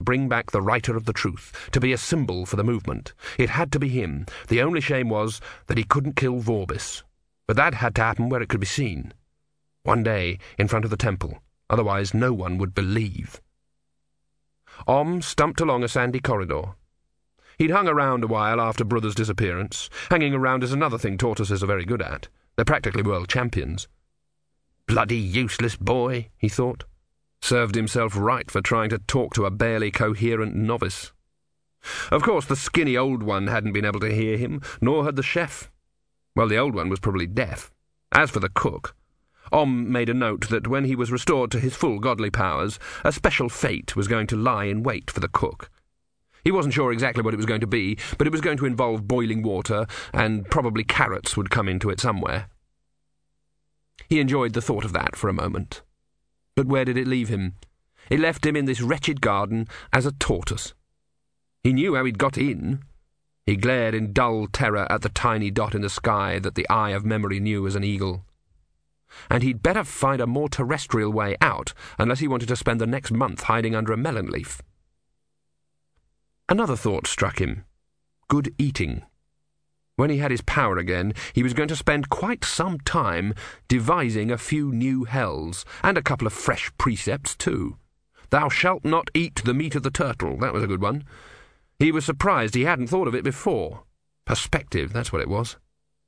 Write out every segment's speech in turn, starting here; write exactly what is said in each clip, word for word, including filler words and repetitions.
bring back the writer of the truth, to be a symbol for the movement. It had to be him. The only shame was that he couldn't kill Vorbis. But that had to happen where it could be seen. One day, in front of the temple. Otherwise no one would believe. Om stumped along a sandy corridor. He'd hung around a while after Brother's disappearance. Hanging around is another thing tortoises are very good at. They're practically world champions. Bloody useless boy, he thought. Served himself right for trying to talk to a barely coherent novice. Of course, the skinny old one hadn't been able to hear him, nor had the chef. Well, the old one was probably deaf. As for the cook, Om made a note that when he was restored to his full godly powers, a special fate was going to lie in wait for the cook. He wasn't sure exactly what it was going to be, but it was going to involve boiling water, and probably carrots would come into it somewhere. He enjoyed the thought of that for a moment. But where did it leave him? It left him in this wretched garden as a tortoise. He knew how he'd got in. He glared in dull terror at the tiny dot in the sky that the eye of memory knew as an eagle. And he'd better find a more terrestrial way out, unless he wanted to spend the next month hiding under a melon leaf. Another thought struck him. Good eating. When he had his power again, he was going to spend quite some time devising a few new hells, and a couple of fresh precepts, too. Thou shalt not eat the meat of the turtle. That was a good one. He was surprised he hadn't thought of it before. Perspective, that's what it was.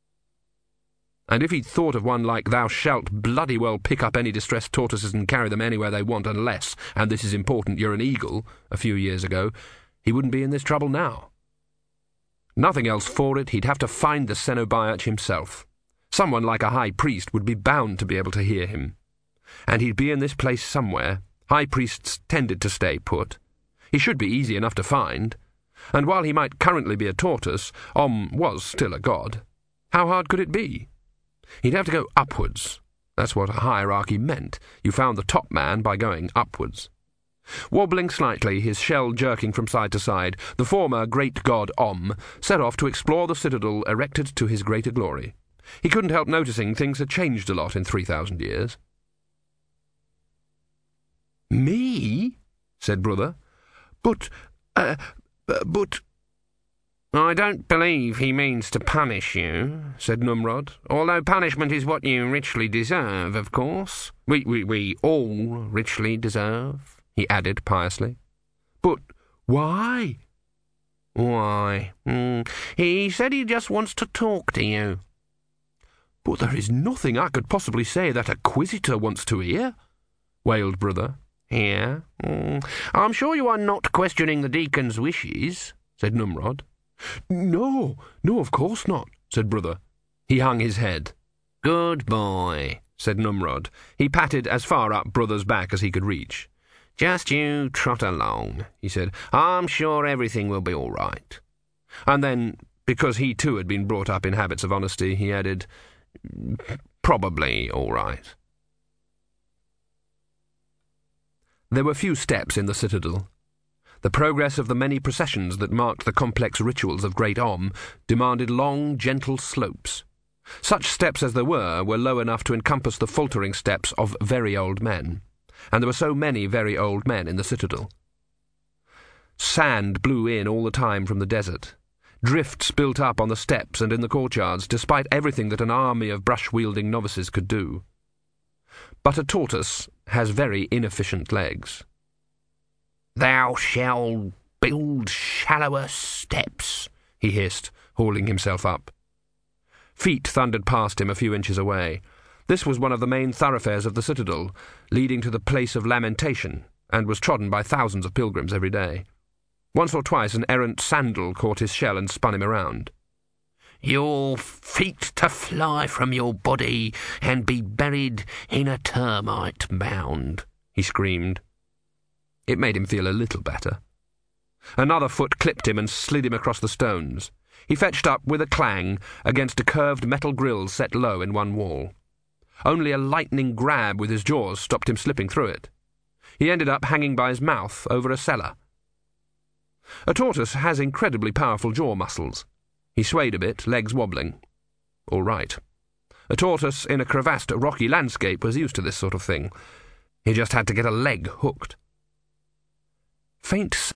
And if he'd thought of one like thou shalt bloody well pick up any distressed tortoises and carry them anywhere they want unless, and this is important, you're an eagle, a few years ago, he wouldn't be in this trouble now. Nothing else for it, he'd have to find the Cenobiarch himself. Someone like a high priest would be bound to be able to hear him. And he'd be in this place somewhere. High priests tended to stay put. He should be easy enough to find. And while he might currently be a tortoise, Om was still a god. How hard could it be? He'd have to go upwards. That's what a hierarchy meant. You found the top man by going upwards. Wobbling slightly, his shell jerking from side to side, the former great god Om set off to explore the citadel erected to his greater glory. He couldn't help noticing things had changed a lot in three thousand years. "Me?" said Brother. "But, uh, but—" "I don't believe he means to punish you," said Numrod, "although punishment is what you richly deserve, of course. We, we, we all richly deserve," he added piously. "But why?" "Why? Mm, he said he just wants to talk to you." "But there is nothing I could possibly say that a Quisitor wants to hear," wailed Brother. "Here? Mm, I'm sure you are not questioning the deacon's wishes," said Numrod. "No, no, of course not," said Brother. He hung his head. "Good boy," said Numrod. He patted as far up Brother's back as he could reach. "Just you trot along," he said. "I'm sure everything will be all right." And then, because he too had been brought up in habits of honesty, he added, "Probably all right." There were few steps in the citadel. The progress of the many processions that marked the complex rituals of Great Om demanded long, gentle slopes. Such steps as there were were low enough to encompass the faltering steps of very old men, and there were so many very old men in the citadel. Sand blew in all the time from the desert. Drifts built up on the steps and in the courtyards, despite everything that an army of brush-wielding novices could do. But a tortoise has very inefficient legs. "Thou shalt build shallower steps," he hissed, hauling himself up. Feet thundered past him a few inches away. This was one of the main thoroughfares of the citadel, leading to the place of lamentation, and was trodden by thousands of pilgrims every day. Once or twice an errant sandal caught his shell and spun him around. "Your feet to fly from your body and be buried in a termite mound," he screamed. It made him feel a little better. Another foot clipped him and slid him across the stones. He fetched up with a clang against a curved metal grill set low in one wall. Only a lightning grab with his jaws stopped him slipping through it. He ended up hanging by his mouth over a cellar. A tortoise has incredibly powerful jaw muscles. He swayed a bit, legs wobbling. All right. A tortoise in a crevassed, rocky landscape was used to this sort of thing. He just had to get a leg hooked. Faint